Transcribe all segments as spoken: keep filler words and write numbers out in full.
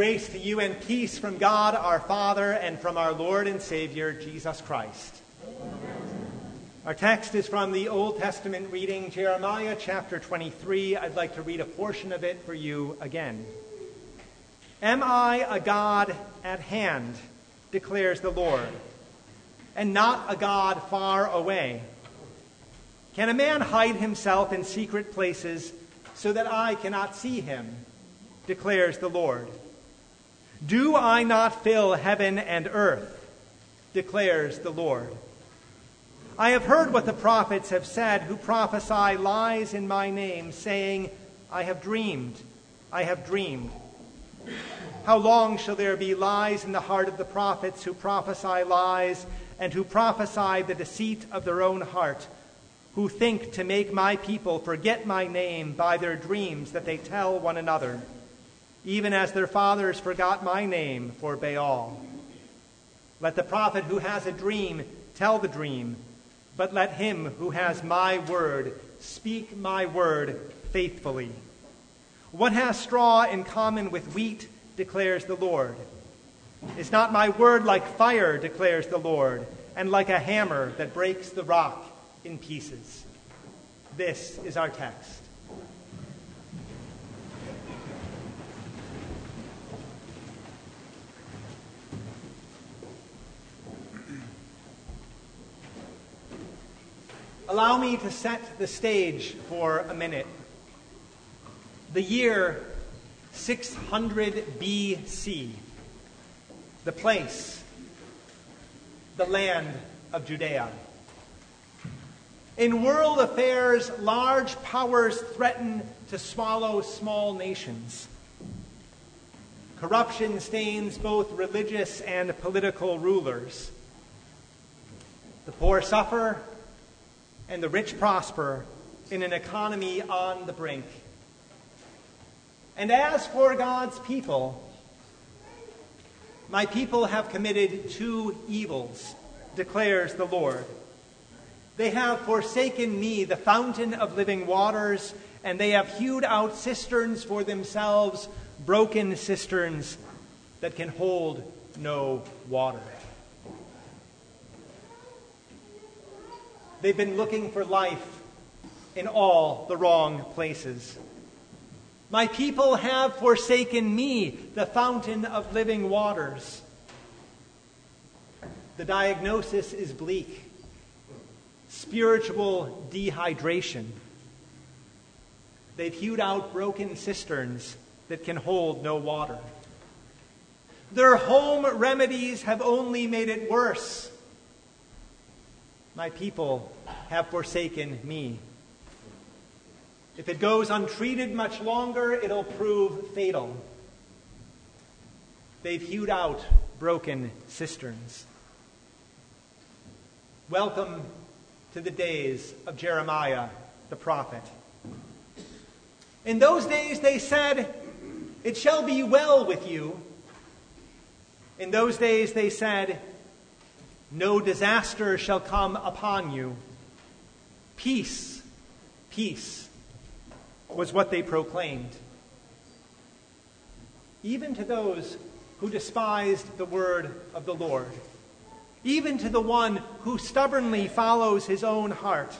Grace to you and peace from God our Father and from our Lord and Savior, Jesus Christ. Amen. Our text is from the Old Testament reading, Jeremiah chapter twenty-three. I'd like to read a portion of it for you again. Am I a God at hand, declares the Lord, and not a God far away? Can a man hide himself in secret places so that I cannot see him, declares the Lord? Do I not fill heaven and earth, declares the Lord? I have heard what the prophets have said who prophesy lies in my name, saying, I have dreamed, I have dreamed. How long shall there be lies in the heart of the prophets who prophesy lies and who prophesy the deceit of their own heart, who think to make my people forget my name by their dreams that they tell one another, even as their fathers forgot my name for Baal? Let the prophet who has a dream tell the dream, but let him who has my word speak my word faithfully. What has straw in common with wheat, declares the Lord? Is not my word like fire, declares the Lord, and like a hammer that breaks the rock in pieces? This is our text. Allow me to set the stage for a minute. The year six hundred B C, the place, the land of Judea. In world affairs, large powers threaten to swallow small nations. Corruption stains both religious and political rulers. The poor suffer, and the rich prosper in an economy on the brink. And as for God's people, my people have committed two evils, declares the Lord. They have forsaken me, the fountain of living waters, and they have hewed out cisterns for themselves, broken cisterns that can hold no water. They've been looking for life in all the wrong places. My people have forsaken me, the fountain of living waters. The diagnosis is bleak. Spiritual dehydration. They've hewed out broken cisterns that can hold no water. Their home remedies have only made it worse. My people have forsaken me. If it goes untreated much longer, it'll prove fatal. They've hewed out broken cisterns. Welcome to the days of Jeremiah the prophet. In those days they said, "It shall be well with you." In those days they said, "No disaster shall come upon you." Peace, peace was what they proclaimed. Even to those who despised the word of the Lord, even to the one who stubbornly follows his own heart.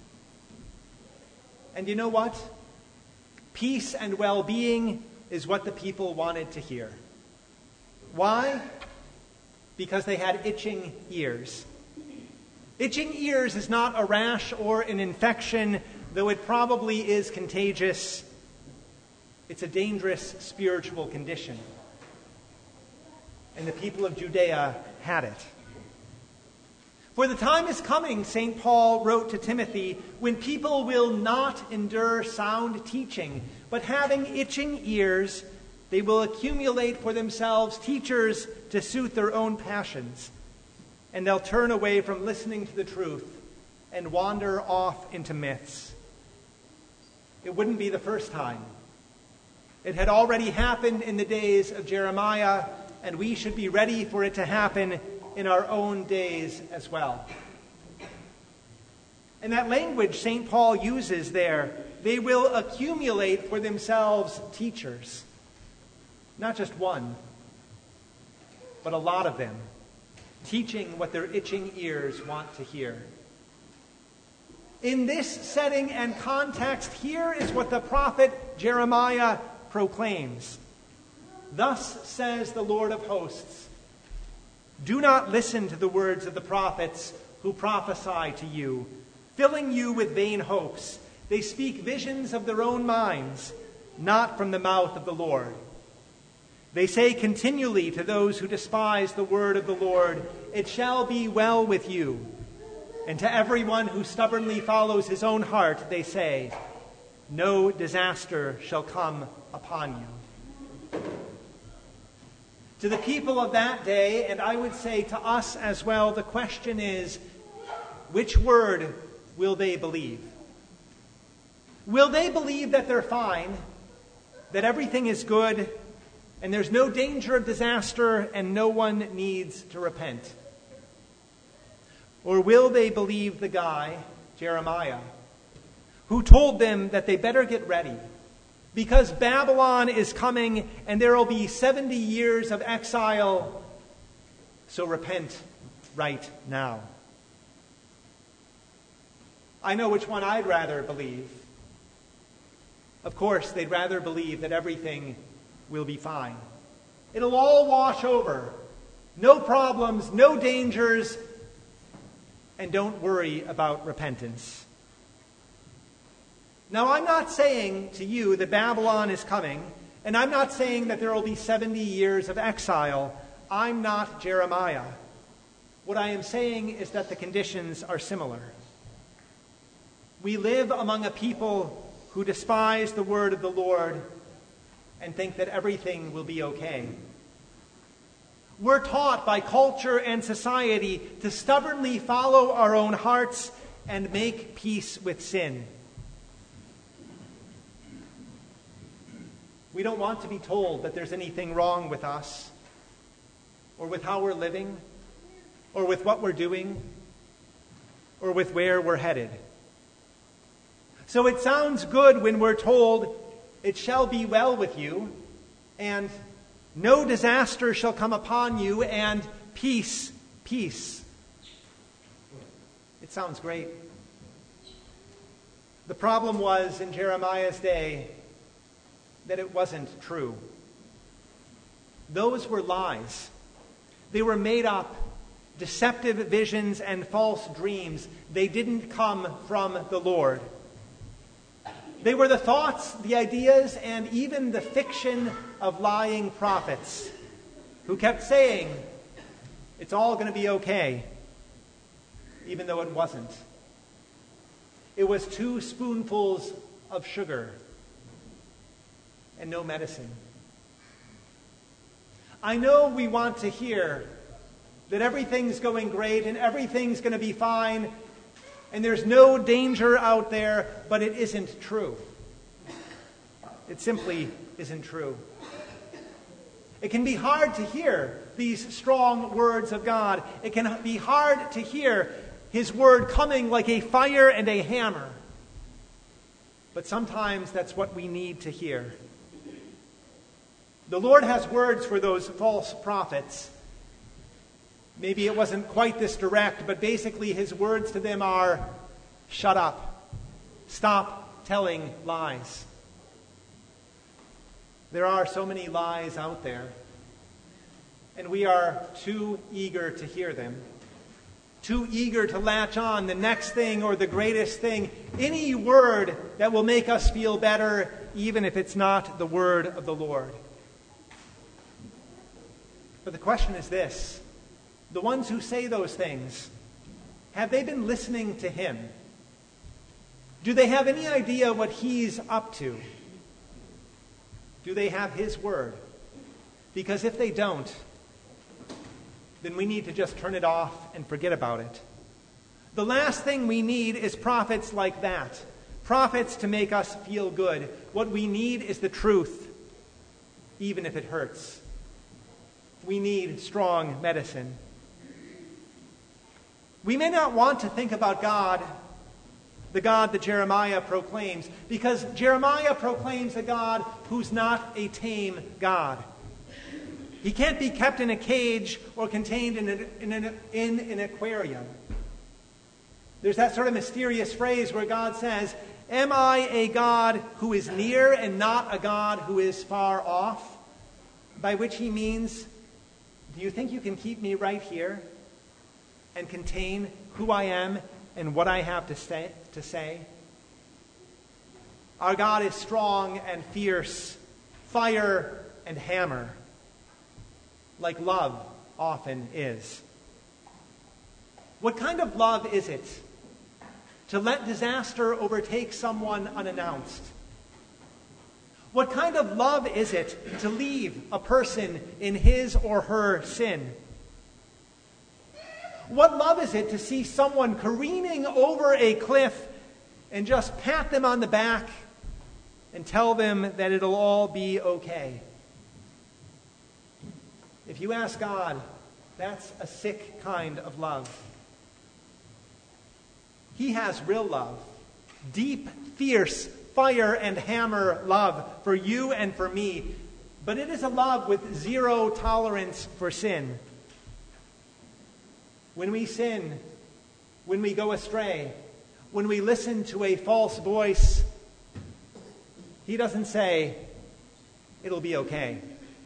And you know what? Peace and well-being is what the people wanted to hear. Why? Because they had itching ears. Itching ears is not a rash or an infection, though it probably is contagious. It's a dangerous spiritual condition. And the people of Judea had it. For the time is coming, Saint Paul wrote to Timothy, when people will not endure sound teaching, but having itching ears, they will accumulate for themselves teachers to suit their own passions, and they'll turn away from listening to the truth and wander off into myths. It wouldn't be the first time. It had already happened in the days of Jeremiah, and we should be ready for it to happen in our own days as well. And that language Saint Paul uses there, they will accumulate for themselves teachers. Not just one, but a lot of them, teaching what their itching ears want to hear. In this setting and context, here is what the prophet Jeremiah proclaims. Thus says the Lord of hosts, do not listen to the words of the prophets who prophesy to you, filling you with vain hopes. They speak visions of their own minds, not from the mouth of the Lord. They say continually to those who despise the word of the Lord, it shall be well with you. And to everyone who stubbornly follows his own heart, they say, no disaster shall come upon you. To the people of that day, and I would say to us as well, the question is, which word will they believe? Will they believe that they're fine, that everything is good, and there's no danger of disaster, and no one needs to repent? Or will they believe the guy, Jeremiah, who told them that they better get ready, because Babylon is coming and there will be seventy years of exile, so repent right now? I know which one I'd rather believe. Of course, they'd rather believe that everything will be fine. It'll all wash over. No problems, no dangers, and don't worry about repentance. Now, I'm not saying to you that Babylon is coming, and I'm not saying that there will be seventy years of exile. I'm not Jeremiah. What I am saying is that the conditions are similar. We live among a people who despise the word of the Lord and think that everything will be okay. We're taught by culture and society to stubbornly follow our own hearts and make peace with sin. We don't want to be told that there's anything wrong with us, or with how we're living, or with what we're doing, or with where we're headed. So it sounds good when we're told, it shall be well with you, and no disaster shall come upon you, and peace, peace. It sounds great. The problem was, in Jeremiah's day, that it wasn't true. Those were lies. They were made up, deceptive visions and false dreams. They didn't come from the Lord. They were the thoughts, the ideas, and even the fiction of lying prophets who kept saying, it's all going to be okay, even though it wasn't. It was two spoonfuls of sugar and no medicine. I know we want to hear that everything's going great and everything's going to be fine and there's no danger out there, but it isn't true. It simply isn't true. It can be hard to hear these strong words of God. It can be hard to hear His word coming like a fire and a hammer. But sometimes that's what we need to hear. The Lord has words for those false prophets. Maybe it wasn't quite this direct, but basically His words to them are, shut up. Stop telling lies. There are so many lies out there, and we are too eager to hear them, too eager to latch on the next thing or the greatest thing, any word that will make us feel better, even if it's not the word of the Lord. But the question is this: the ones who say those things, have they been listening to Him? Do they have any idea what He's up to? Do they have His word? Because if they don't, then we need to just turn it off and forget about it. The last thing we need is prophets like that. Prophets to make us feel good. What we need is the truth, even if it hurts. We need strong medicine. We may not want to think about God, the God that Jeremiah proclaims, because Jeremiah proclaims a God who's not a tame God. He can't be kept in a cage or contained in an, in an, in an aquarium. There's that sort of mysterious phrase where God says, "Am I a God who is near and not a God who is far off?" By which he means, do you think you can keep me right here and contain who I am and what I have to say? To say? Our God is strong and fierce, fire and hammer, like love often is. What kind of love is it to let disaster overtake someone unannounced? What kind of love is it to leave a person in his or her sin? What love is it to see someone careening over a cliff and just pat them on the back and tell them that it'll all be okay? If you ask God, that's a sick kind of love. He has real love, deep, fierce, fire and hammer love for you and for me. But it is a love with zero tolerance for sin. When we sin, when we go astray, when we listen to a false voice, he doesn't say, "It'll be okay."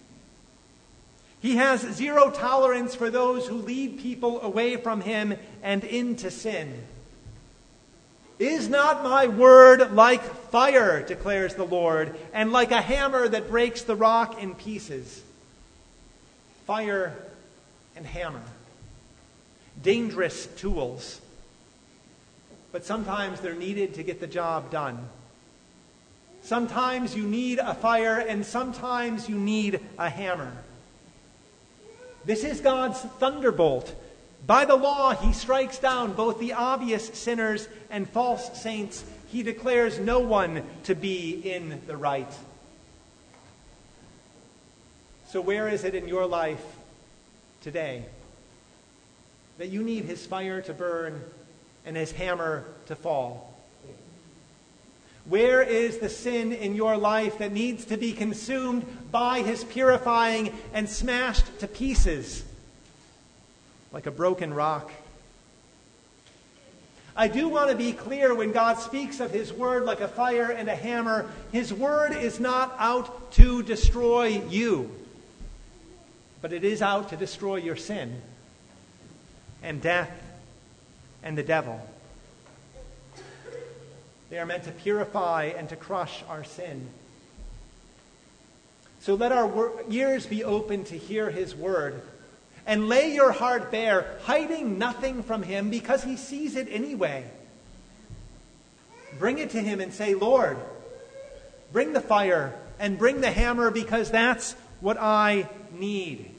He has zero tolerance for those who lead people away from him and into sin. "Is not my word like fire, declares the Lord, and like a hammer that breaks the rock in pieces?" Fire and hammer. Dangerous tools. But sometimes they're needed to get the job done. Sometimes you need a fire and sometimes you need a hammer. This is God's thunderbolt. By the law, he strikes down both the obvious sinners and false saints. He declares no one to be in the right. So where is it in your life today that you need his fire to burn and his hammer to fall? Where is the sin in your life that needs to be consumed by his purifying and smashed to pieces like a broken rock? I do want to be clear when God speaks of his word like a fire and a hammer, his word is not out to destroy you, but it is out to destroy your sin and death and the devil. They are meant to purify and to crush our sin. So let our wor- ears be open to hear his word. And lay your heart bare, hiding nothing from him because he sees it anyway. Bring it to him and say, "Lord, bring the fire and bring the hammer because that's what I need.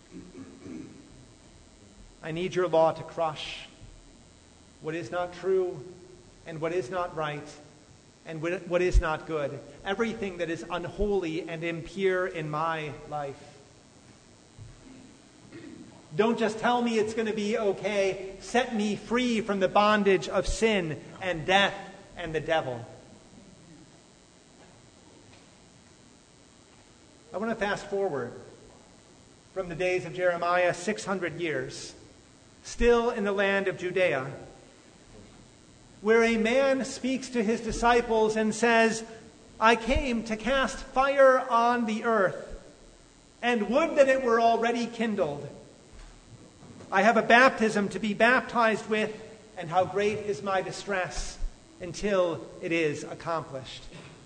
I need your law to crush what is not true and what is not right, and what is not good, everything that is unholy and impure in my life. Don't just tell me it's going to be okay. Set me free from the bondage of sin and death and the devil." I want to fast forward from the days of Jeremiah six hundred years, still in the land of Judea, where a man speaks to his disciples and says, "I came to cast fire on the earth, and would that it were already kindled. I have a baptism to be baptized with, and how great is my distress until it is accomplished."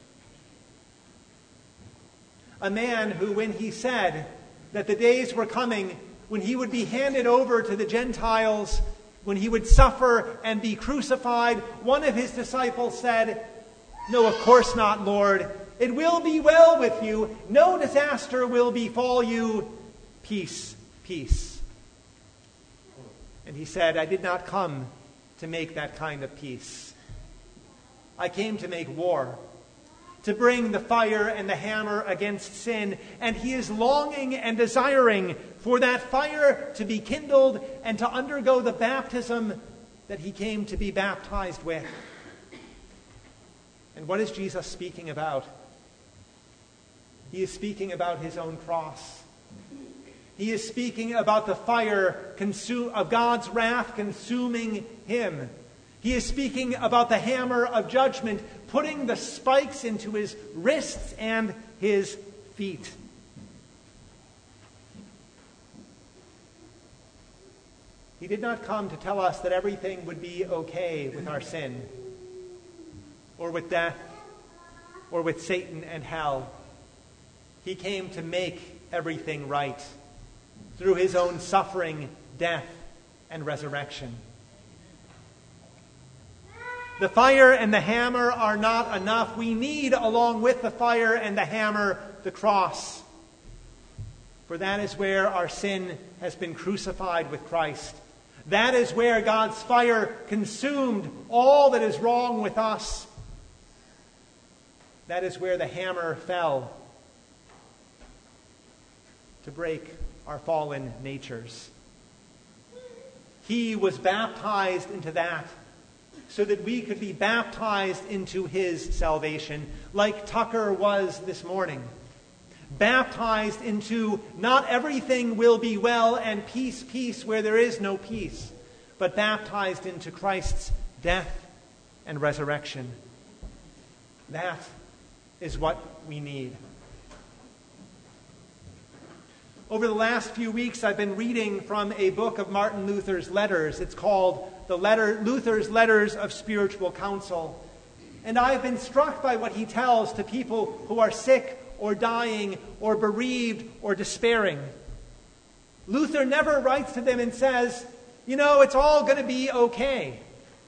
A man who, when he said that the days were coming when he would be handed over to the Gentiles, when he would suffer and be crucified, one of his disciples said, "No, of course not, Lord. It will be well with you. No disaster will befall you. Peace, peace." And he said, "I did not come to make that kind of peace. I came to make war, to bring the fire and the hammer against sin." And he is longing and desiring for that fire to be kindled and to undergo the baptism that he came to be baptized with. And what is Jesus speaking about? He is speaking about his own cross. He is speaking about the fire consume, of God's wrath consuming him. He is speaking about the hammer of judgment putting the spikes into his wrists and his feet. He did not come to tell us that everything would be okay with our sin, or with death, or with Satan and hell. He came to make everything right through his own suffering, death, and resurrection. The fire and the hammer are not enough. We need, along with the fire and the hammer, the cross. For that is where our sin has been crucified with Christ. That is where God's fire consumed all that is wrong with us. That is where the hammer fell to break our fallen natures. He was baptized into that so that we could be baptized into his salvation, like Tucker was this morning. Baptized into not everything will be well and peace, peace where there is no peace, but baptized into Christ's death and resurrection. That is what we need. Over the last few weeks, I've been reading from a book of Martin Luther's letters. It's called the letter, Luther's Letters of Spiritual Counsel. And I've been struck by what he tells to people who are sick or dying or bereaved or despairing. Luther never writes to them and says, you know, it's all going to be okay.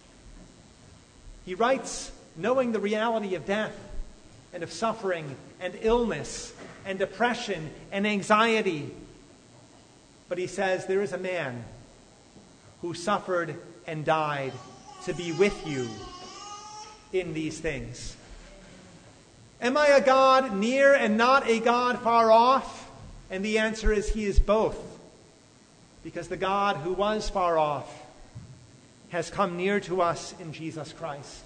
He writes knowing the reality of death and of suffering and illness and depression and anxiety. But he says there is a man who suffered and died to be with you in these things. Am I a God near and not a God far off? And the answer is he is both. Because the God who was far off has come near to us in Jesus Christ.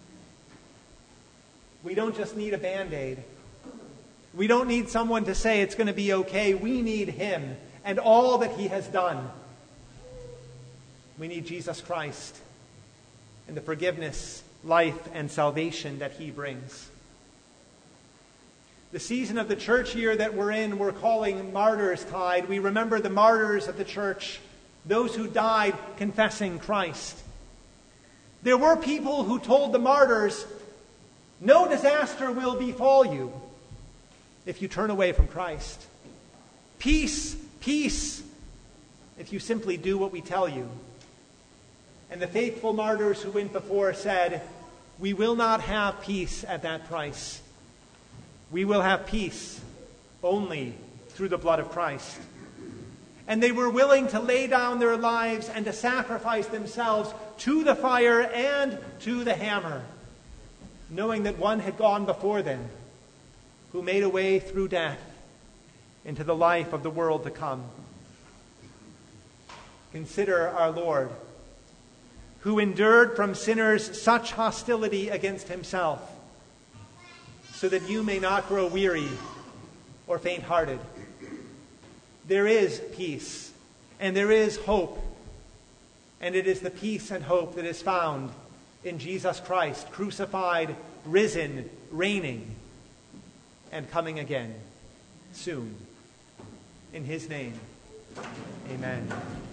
We don't just need a Band-Aid. We don't need someone to say it's going to be okay. We need him and all that he has done. We need Jesus Christ and the forgiveness, life, and salvation that he brings. The season of the church year that we're in, we're calling Martyrs' Tide. We remember the martyrs of the church, those who died confessing Christ. There were people who told the martyrs, no disaster will befall you if you turn away from Christ. Peace, peace, if you simply do what we tell you. And the faithful martyrs who went before said, we will not have peace at that price. We will have peace only through the blood of Christ. And they were willing to lay down their lives and to sacrifice themselves to the fire and to the hammer, knowing that one had gone before them, who made a way through death into the life of the world to come. Consider our Lord, who endured from sinners such hostility against himself, so that you may not grow weary or faint-hearted. There is peace, and there is hope, and it is the peace and hope that is found in Jesus Christ, crucified, risen, reigning, and coming again soon. In his name, amen.